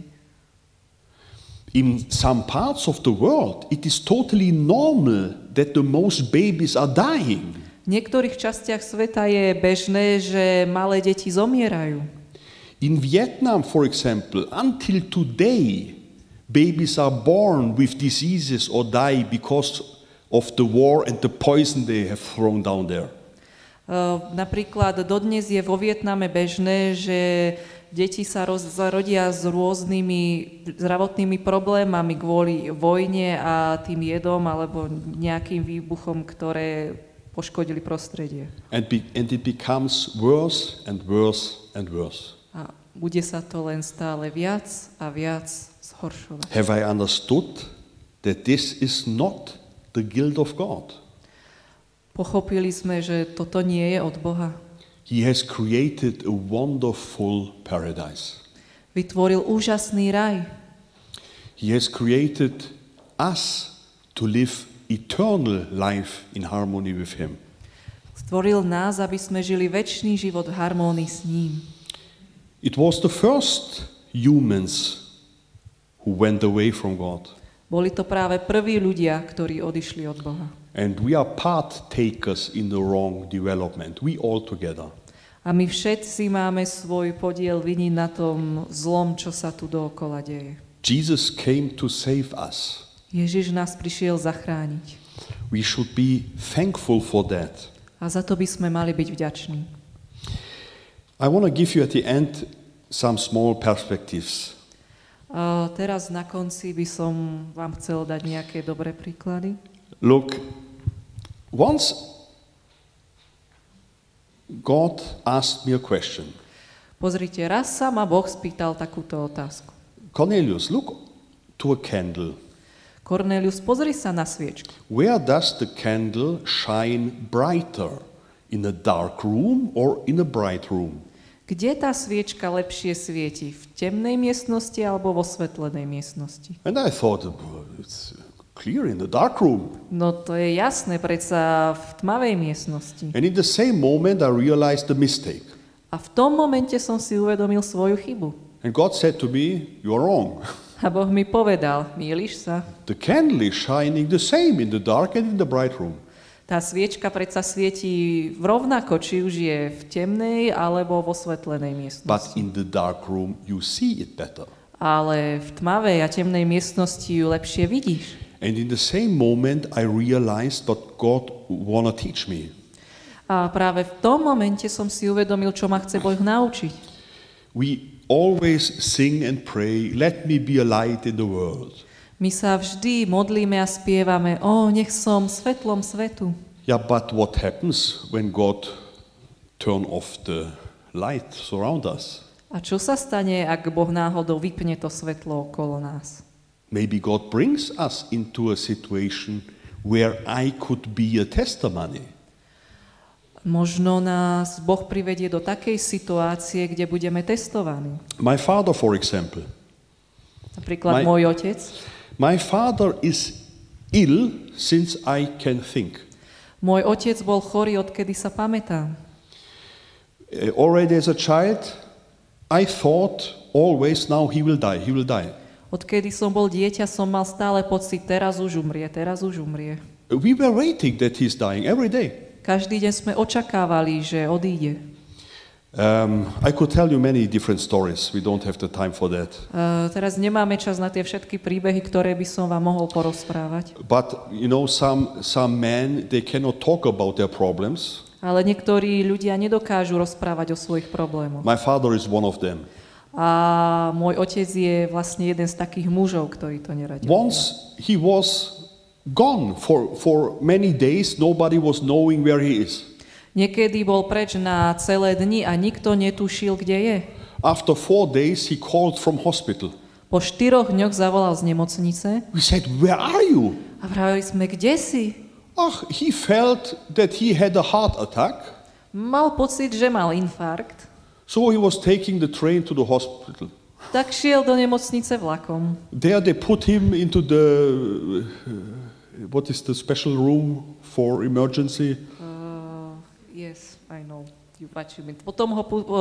Speaker 1: In some parts of the world, it is totally normal that the most babies are dying.
Speaker 2: V niektorých častiach sveta je bežné, že malé deti zomierajú.
Speaker 1: In Vietnam, for example, until today, babies are born with diseases or die because of the war and the poison they have thrown down there.
Speaker 2: Napríklad dodnes je vo Vietname bežné, že deti sa rodia s rôznymi zdravotnými problémami kvôli vojne a tým jedom alebo nejakým výbuchom, ktoré poškodili prostredie.
Speaker 1: And it becomes worse and worse and worse.
Speaker 2: A bude sa to len stále viac a viac zhoršovať.
Speaker 1: Have I understood that this is not the guilt of God?
Speaker 2: Pochopili sme, že toto nie je od Boha.
Speaker 1: He has created a wonderful paradise.
Speaker 2: Vytvoril úžasný raj.
Speaker 1: He has created us to live eternal life in harmony with Him.
Speaker 2: Stvoril nás, aby sme žili večný život v harmónii s ním.
Speaker 1: It was the first humans who went away from God.
Speaker 2: Boli to práve prví ľudia, ktorí odišli od Boha.
Speaker 1: And we are partakers in the wrong development, we all together.
Speaker 2: A my všetci máme svoj podiel viny na tom zlom, čo sa tu dookola deje.
Speaker 1: Jesus came to save us.
Speaker 2: Ježiš nás prišiel zachrániť.
Speaker 1: We should be thankful for that.
Speaker 2: A za to by sme mali byť vďační.
Speaker 1: I want to give you at the end some small perspectives.
Speaker 2: A teraz na konci by som vám chcel dať nejaké dobré príklady.
Speaker 1: Look, once God asked me a question.
Speaker 2: Pozrite, raz sa ma Boh spýtal takúto otázku.
Speaker 1: Cornelius, look to a candle.
Speaker 2: Cornelius, pozri sa na sviečku.
Speaker 1: Where does the candle shine brighter? In a dark room or in a bright room?
Speaker 2: Kde tá sviečka lepšie svieti? V temnej miestnosti alebo vo svetlenej miestnosti?
Speaker 1: And I thought, it's clear in the dark room.
Speaker 2: No to je jasné, predsa v tmavej miestnosti.
Speaker 1: And in the same moment I realized the mistake.
Speaker 2: A v tom momente som si uvedomil svoju chybu.
Speaker 1: And God said to me, you are wrong.
Speaker 2: A Boh mi povedal, mýliš sa.
Speaker 1: The candle is shining the same in the dark and in the bright room.
Speaker 2: Tá sviečka predsa svietí rovnako, či už je v temnej alebo vo svetlenej
Speaker 1: But
Speaker 2: miestnosti.
Speaker 1: in the dark room you see it better.
Speaker 2: Ale v tmavej a temnej miestnosti ju lepšie vidíš.
Speaker 1: And in the same moment I realized what God wanna teach me.
Speaker 2: A práve v tom momente som si uvedomil, čo ma chce Boh naučiť.
Speaker 1: We always sing and pray, let me be a light in the world.
Speaker 2: My sa vždy modlíme a spievame, nech som svetlom svetu.
Speaker 1: Yeah, but what happens when God turn off the light around us?
Speaker 2: A čo sa stane, ak Boh náhodou vypne to svetlo okolo nás?
Speaker 1: Maybe God brings us into a situation where I could be a testimony.
Speaker 2: Možno nás Boh privedie do takej situácie, kde budeme testovaní.
Speaker 1: My father, for example.
Speaker 2: Napríklad môj otec.
Speaker 1: My father is ill since I can think.
Speaker 2: Môj otec bol chorý, odkedy sa pamätám.
Speaker 1: Already as a child, I thought always now he will die, he will die.
Speaker 2: Odkedy som bol dieťa, som mal stále pocit, teraz už umrie, teraz už umrie.
Speaker 1: We were waiting that he's dying every day.
Speaker 2: Každý deň sme očakávali, že odíde.
Speaker 1: I could tell you many different stories. We don't have the time for that.
Speaker 2: Teraz nemáme čas na tie všetky príbehy, ktoré by som vám mohol porozprávať.
Speaker 1: But you know, some men, they cannot talk about their problems.
Speaker 2: Ale niektorí ľudia nedokážu rozprávať o svojich problémoch.
Speaker 1: My father is one of them.
Speaker 2: A môj otec je vlastne jeden z takých mužov, ktorí to neradi.
Speaker 1: Once he was gone for many days. Nobody was knowing where he is.
Speaker 2: Niekedy bol preč na celé dni a nikto netušil, kde je.
Speaker 1: After 4 days, he called from hospital.
Speaker 2: Po 4 dňoch zavolal z nemocnice.
Speaker 1: We said, where are you?
Speaker 2: A vravili sme, kde si?
Speaker 1: he felt that he had a heart attack,
Speaker 2: Mal pocit, že mal infarkt,
Speaker 1: so he was taking the train to the hospital.
Speaker 2: tak šiel do nemocnice vlakom.
Speaker 1: There they put him into the, what is the special room for emergency?
Speaker 2: Yes, I know. What you mean. Potom ho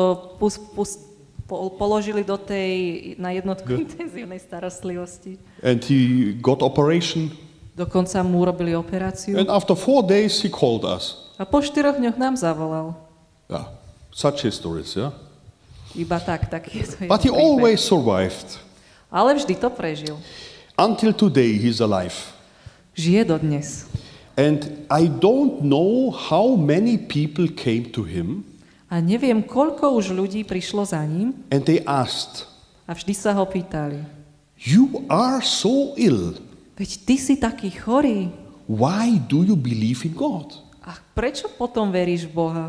Speaker 2: položili na jednotku intenzívnej starostlivosti.
Speaker 1: And he got operation.
Speaker 2: Dokonca mu urobili operáciu.
Speaker 1: And after 4 days he called us.
Speaker 2: A po 4 dňoch nám zavolal.
Speaker 1: Yeah, such histories, yeah.
Speaker 2: Iba tak je to.
Speaker 1: But he always survived.
Speaker 2: Ale vždy to prežil.
Speaker 1: Until today he's alive.
Speaker 2: Žije dodnes.
Speaker 1: And I don't know how many people came to him.
Speaker 2: A neviem, koľko už ľudí prišlo za ním.
Speaker 1: And they asked,
Speaker 2: A vždy sa ho pýtali.
Speaker 1: you are so ill.
Speaker 2: Veď ty si taký chorý.
Speaker 1: Why do you believe in God?
Speaker 2: A prečo potom veríš v Boha?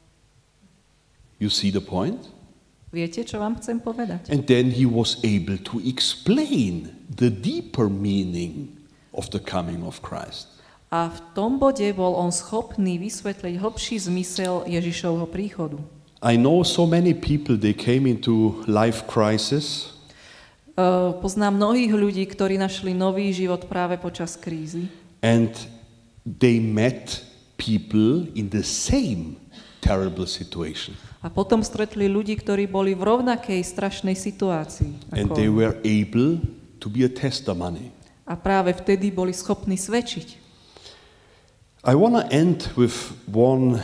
Speaker 1: You see the point?
Speaker 2: Viete, čo vám chcem povedať?
Speaker 1: And then he was able to explain the deeper meaning of the coming of Christ.
Speaker 2: A v tom bode bol on schopný vysvetliť hlbší zmysel Ježišovho príchodu.
Speaker 1: I know so many people, they came into life crisis.
Speaker 2: Poznám mnohých ľudí, ktorí našli nový život práve počas krízy.
Speaker 1: And they met people in the same terrible situation.
Speaker 2: A potom stretli ľudí, ktorí boli v rovnakej strašnej situácii.
Speaker 1: And they were able to be a testimony.
Speaker 2: A práve vtedy boli schopní svedčiť.
Speaker 1: I want to end with one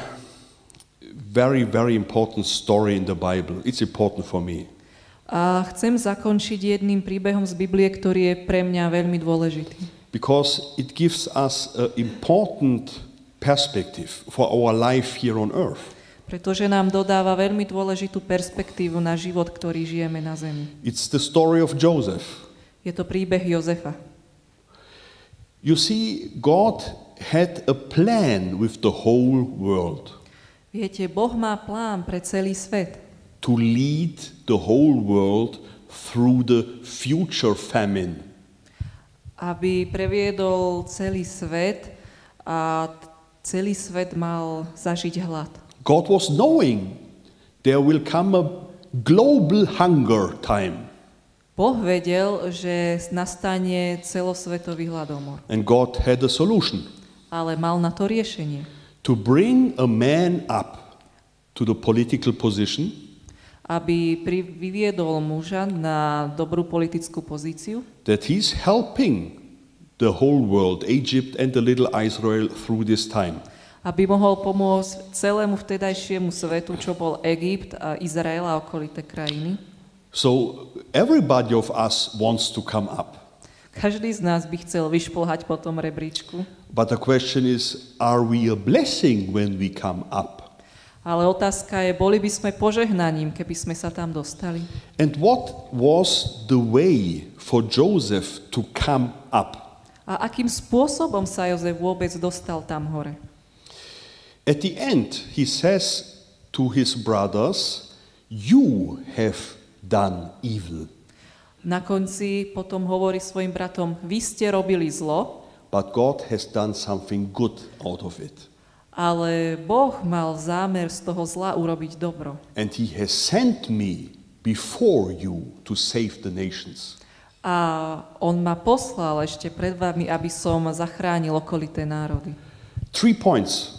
Speaker 1: very, very important story in the Bible. It's important for me.
Speaker 2: A chcem zakončiť jedným príbehom z Biblie, ktorý je pre mňa veľmi dôležitý.
Speaker 1: Because it gives us an important perspective for our life here on earth.
Speaker 2: Pretože nám dodáva veľmi dôležitú perspektívu na život, ktorý žijeme na zemi.
Speaker 1: It's the story of Joseph.
Speaker 2: Je to príbeh Jozefa.
Speaker 1: You see, God had a plan with the whole world
Speaker 2: Viete, Boh má plán pre celý svet.
Speaker 1: to lead the whole world through the future famine.
Speaker 2: Aby previedol celý svet a celý svet mal zažiť hlad.
Speaker 1: God was knowing there will come a global hunger time.
Speaker 2: Boh vedel, že nastane celosvetový hladomor.
Speaker 1: And God had a solution.
Speaker 2: Ale mal na to riešenie.
Speaker 1: To bring a man up to the political position,
Speaker 2: Aby vyviedol muža na dobrú politickú pozíciu,
Speaker 1: that he's helping the whole world, Egypt and the little Israel, through this time.
Speaker 2: aby mohol pomôcť celému vtedajšiemu svetu, čo bol Egypt a Izrael a okolité krajiny.
Speaker 1: So everybody of us wants to come up.
Speaker 2: Každý z nás by chcel vyšplhať po tom rebríčku.
Speaker 1: But the question is, are we a blessing when we come up?
Speaker 2: Ale otázka je, boli by sme požehnaním, keby sme sa tam dostali?
Speaker 1: And what was the way for Joseph to come up?
Speaker 2: A akým spôsobom sa Jozef vôbec dostal tam hore?
Speaker 1: At the end, he says to his brothers, you have done evil,
Speaker 2: Na konci potom hovorí svojim bratom, vy ste robili zlo,
Speaker 1: but God has done something good out of it.
Speaker 2: ale Boh mal zámer z toho zla urobiť dobro.
Speaker 1: And he has sent me before you to save the nations.
Speaker 2: A on ma poslal ešte pred vami, aby som zachránil okolité národy.
Speaker 1: 3 points.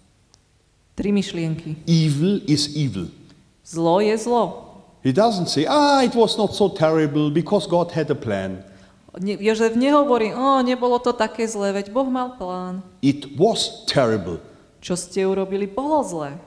Speaker 2: 3 myšlienky.
Speaker 1: Evil is evil.
Speaker 2: Zlo je zlo.
Speaker 1: He doesn't say, it was not so terrible because God had a plan.
Speaker 2: Jozef nehovorí, nebolo to také zlé, veď Boh mal plán.
Speaker 1: It was terrible,
Speaker 2: Čo ste urobili, bolo zlé.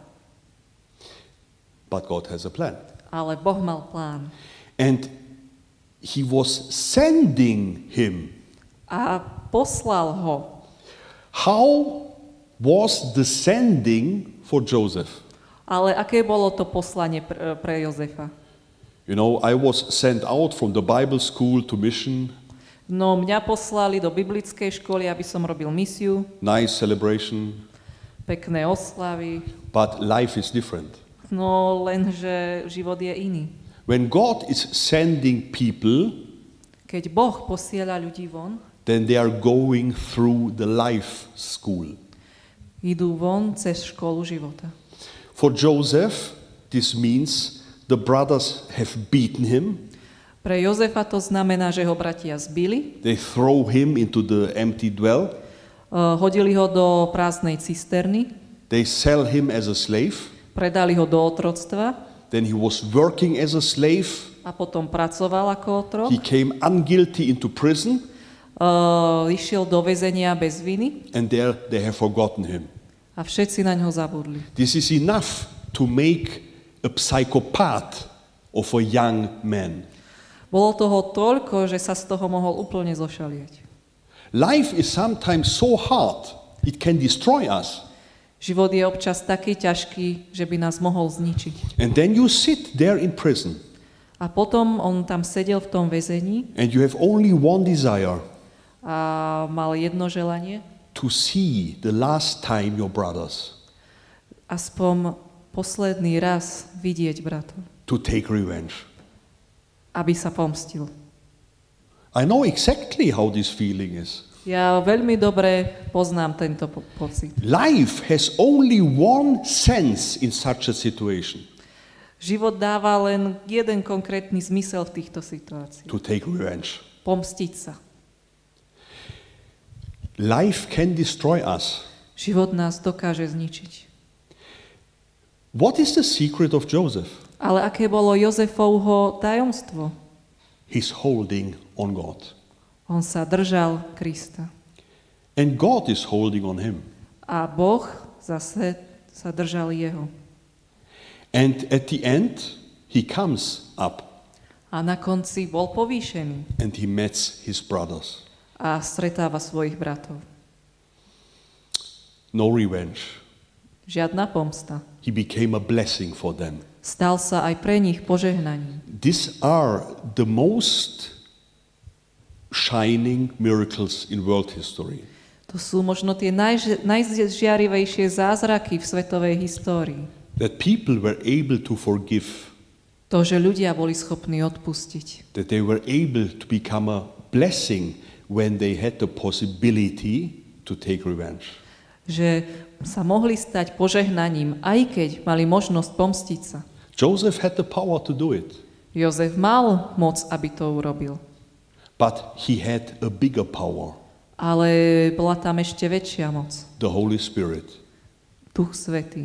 Speaker 1: but God has a plan.
Speaker 2: Ale Boh mal plán.
Speaker 1: And he was sending him.
Speaker 2: A poslal ho.
Speaker 1: How was the sending for Joseph?
Speaker 2: Ale aké bolo to poslanie pre Jozefa?
Speaker 1: You know, I was sent out from the Bible school to mission.
Speaker 2: No, mňa poslali do biblickej školy, aby som robil misiu,
Speaker 1: Nice celebration,
Speaker 2: pekné oslavy,
Speaker 1: but life is different.
Speaker 2: no lenže život je iný.
Speaker 1: When God is sending people,
Speaker 2: Keď Boh posiela ľudí von,
Speaker 1: then they are going through the life school.
Speaker 2: Idú von cez školu života.
Speaker 1: For Joseph, this means the brothers have beaten him.
Speaker 2: Pre Jozefa to znamená, že ho bratia zbili,
Speaker 1: They throw him into the empty well.
Speaker 2: hodili ho do prázdnej cisterny,
Speaker 1: They sell him as a slave.
Speaker 2: predali ho do otroctva
Speaker 1: Then he was working as a slave.
Speaker 2: a potom pracoval ako otrok.
Speaker 1: He came unguilty into prison,
Speaker 2: Išiel do väzenia bez viny
Speaker 1: and there they have forgotten him.
Speaker 2: a všetci na ňo zabudli.
Speaker 1: This is enough to make a psychopath of a young man.
Speaker 2: Bolo toho toľko, že sa z toho mohol úplne zošalieť.
Speaker 1: Life is sometimes so hard, it can destroy us.
Speaker 2: Život je občas taký ťažký, že by nás mohol zničiť.
Speaker 1: And then you sit there in prison,
Speaker 2: A potom on tam sedel v tom väzení
Speaker 1: and you have only one desire,
Speaker 2: a mal jedno želanie,
Speaker 1: to see the last time your brothers,
Speaker 2: aspoň posledný raz vidieť bratov,
Speaker 1: to take revenge.
Speaker 2: aby sa pomstil.
Speaker 1: I know exactly how this feeling is.
Speaker 2: Ja veľmi dobre poznám tento pocit.
Speaker 1: Life has only one sense in such a situation,
Speaker 2: Život dáva len jeden konkrétny zmysel v týchto situáciách.
Speaker 1: to take revenge.
Speaker 2: Pomstiť sa.
Speaker 1: Life can destroy us.
Speaker 2: Život nás dokáže zničiť.
Speaker 1: What is the secret of Joseph?
Speaker 2: Ale aké bolo Jozefovho tajomstvo?
Speaker 1: He's holding on God.
Speaker 2: On sa držal Krista.
Speaker 1: And God is holding on him.
Speaker 2: A Boh zase sa držal jeho.
Speaker 1: And at the end, he comes up
Speaker 2: A na konci bol povýšený
Speaker 1: and he meets his brothers.
Speaker 2: a stretáva svojich bratov.
Speaker 1: No revenge.
Speaker 2: Žiadna pomsta.
Speaker 1: He became a blessing for them.
Speaker 2: Stal sa aj pre nich požehnaním.
Speaker 1: These are the most shining miracles in world history.
Speaker 2: To sú možno tie najžiarivejšie zázraky v svetovej histórii.
Speaker 1: That people were able to forgive.
Speaker 2: To, že ľudia boli schopní odpustiť.
Speaker 1: That they were able to become a blessing when they had the possibility to take revenge.
Speaker 2: Že sa mohli stať požehnaním, aj keď mali možnosť pomstiť sa.
Speaker 1: Joseph had the power to do it,
Speaker 2: Jozef mal moc, aby to urobil.
Speaker 1: but he had a bigger power,
Speaker 2: Ale bola tam ešte väčšia moc.
Speaker 1: the Holy Spirit.
Speaker 2: Duch Svätý.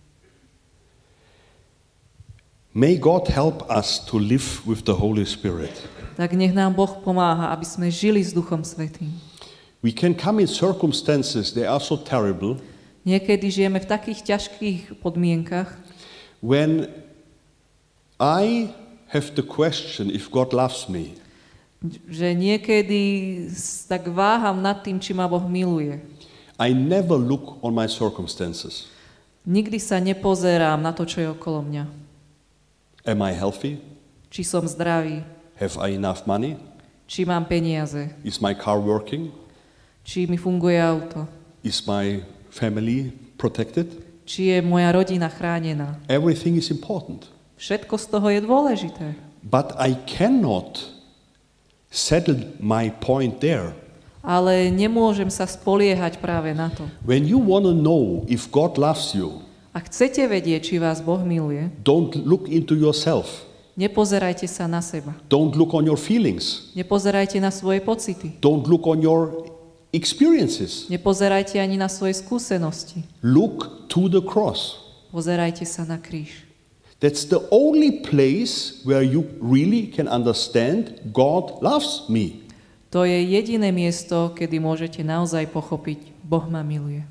Speaker 1: May God help us to live with the Holy Spirit.
Speaker 2: Tak nech nám Boh pomáha, aby sme žili s Duchom Svätým.
Speaker 1: We can come in circumstances, they are so terrible,
Speaker 2: Niekedy žijeme v takých ťažkých podmienkach,
Speaker 1: when I have the question if God loves me.
Speaker 2: že niekedy tak váham nad tým, či ma Boh miluje.
Speaker 1: I never look on my circumstances.
Speaker 2: Nikdy sa nepozerám na to, čo je okolo mňa.
Speaker 1: Am I healthy?
Speaker 2: Či som zdravý,
Speaker 1: Have I enough money?
Speaker 2: či mám peniaze,
Speaker 1: Is my car working?
Speaker 2: či mi funguje auto,
Speaker 1: Is my family protected?
Speaker 2: či je moja rodina chránená.
Speaker 1: Everything is important.
Speaker 2: Všetko z toho je dôležité.
Speaker 1: But I cannot settle my point there.
Speaker 2: Ale nemôžem sa spoliehať práve na to.
Speaker 1: When you want to know if God loves you,
Speaker 2: Ak chcete vedieť, či vás Boh miluje,
Speaker 1: don't look into yourself.
Speaker 2: nepozerajte sa na seba.
Speaker 1: Don't look on your feelings.
Speaker 2: Nepozerajte na svoje pocity.
Speaker 1: Don't look on your experiences.
Speaker 2: Nepozerajte ani na svoje skúsenosti.
Speaker 1: Look to the cross.
Speaker 2: Pozerajte sa na kríž.
Speaker 1: That's the only place where you really can understand God loves me.
Speaker 2: To je jediné miesto, kedy môžete naozaj pochopiť, Boh ma miluje.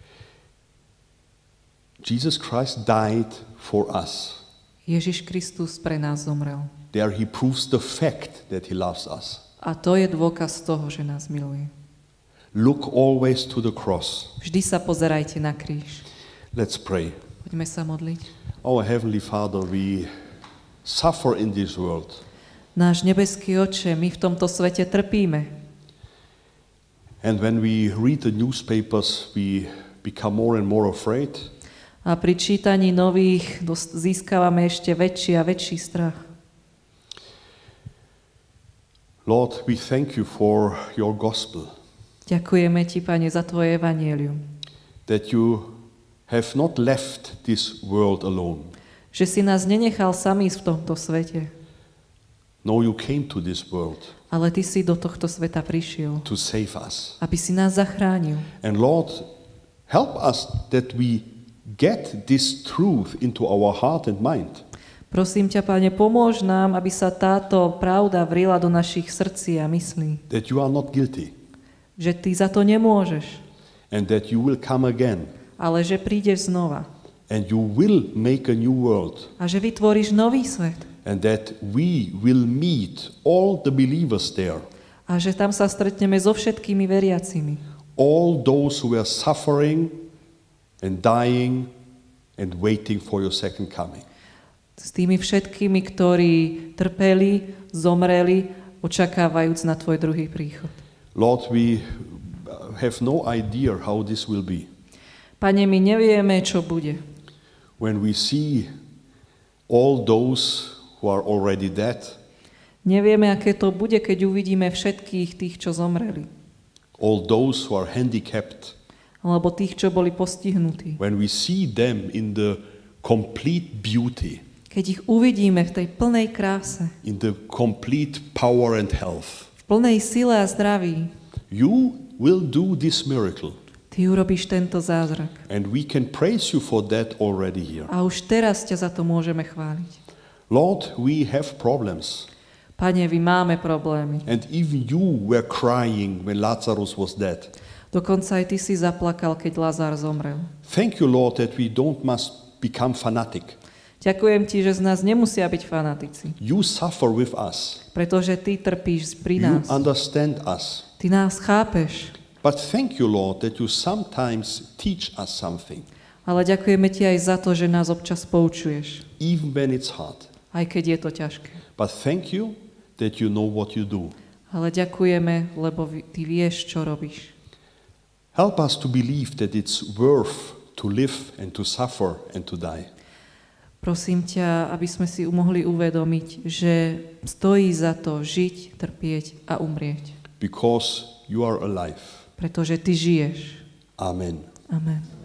Speaker 1: Jesus Christ died for us.
Speaker 2: Ježiš Kristus pre nás zomrel.
Speaker 1: There he proves the fact that he loves us.
Speaker 2: A to je dôkaz toho, že nás miluje.
Speaker 1: Look always to the cross.
Speaker 2: Vždy sa pozerajte na kríž.
Speaker 1: Let's pray.
Speaker 2: Poďme sa modliť.
Speaker 1: Our Heavenly Father, we suffer in this world.
Speaker 2: Náš nebeský Otče, my v tomto svete trpíme.
Speaker 1: And when we read the newspapers, we become more and more afraid.
Speaker 2: A pri čítaní nových získavame ešte väčší a väčší strach.
Speaker 1: Lord, we thank you for your gospel,
Speaker 2: Ďakujeme ti, Pane, za tvoje evanjelium.
Speaker 1: that you have not left this world alone.
Speaker 2: Že si nás nenechal samých v tomto svete,
Speaker 1: No, you came to this world
Speaker 2: ale ty si do tohto sveta prišiel,
Speaker 1: to save us.
Speaker 2: aby si nás zachránil.
Speaker 1: And Lord, help us that we get this truth into our heart and mind.
Speaker 2: Prosím ťa, Pane, pomôž nám, aby sa táto pravda vrila do našich srdcí a myslí.
Speaker 1: That you are not guilty
Speaker 2: Že ty za to nemôžeš,
Speaker 1: and that you will come again
Speaker 2: ale že prídeš znova.
Speaker 1: and you will make a new world
Speaker 2: A že vytvoríš nový svet.
Speaker 1: and that we will meet all the believers there,
Speaker 2: A že tam sa stretneme so všetkými veriacimi.
Speaker 1: all those who are suffering and dying and waiting for your second coming.
Speaker 2: S tými všetkými, ktorí trpeli, zomreli, očakávajúc na tvoj druhý príchod.
Speaker 1: Lord, we have no idea how this will be.
Speaker 2: Pane, my nevieme, čo bude.
Speaker 1: When we see all those who are already dead,
Speaker 2: Nevieme, aké to bude, keď uvidíme všetkých tých, čo zomreli.
Speaker 1: all those who are handicapped,
Speaker 2: Alebo tých, čo boli postihnutí.
Speaker 1: when we see them in the complete beauty,
Speaker 2: Keď ich uvidíme v tej plnej kráse,
Speaker 1: in the complete power and health,
Speaker 2: v plnej sile a zdraví,
Speaker 1: you will do this miracle.
Speaker 2: ty urobíš tento zázrak.
Speaker 1: And we can praise you for that already here.
Speaker 2: A už teraz ťa za to môžeme chváliť.
Speaker 1: Lord, we have problems.
Speaker 2: Pane, vy máme problémy.
Speaker 1: And even you were crying when Lazarus was dead.
Speaker 2: Dokonca aj ty si zaplakal, keď Lazár zomrel.
Speaker 1: Thank you, Lord, that we don't must become fanatic.
Speaker 2: Ďakujem ti, že z nás nemusia byť fanatici,
Speaker 1: You suffer with us.
Speaker 2: pretože ty trpíš pri
Speaker 1: You
Speaker 2: nás.
Speaker 1: understand us.
Speaker 2: Ty nás chápeš.
Speaker 1: But thank you, Lord, that you sometimes teach us something,
Speaker 2: Ale ďakujeme ti aj za to, že nás občas poučuješ,
Speaker 1: even when it's hard.
Speaker 2: aj keď je to ťažké.
Speaker 1: But thank you that you know what you do.
Speaker 2: Ale ďakujeme, lebo ty vieš, čo robíš.
Speaker 1: Help us to believe that it's worth to live and to suffer and to die.
Speaker 2: Prosím ťa, aby sme si mohli uvedomiť, že stojí za to žiť, trpieť a umrieť.
Speaker 1: Because you are alive.
Speaker 2: Pretože ty žiješ.
Speaker 1: Amen.
Speaker 2: Amen.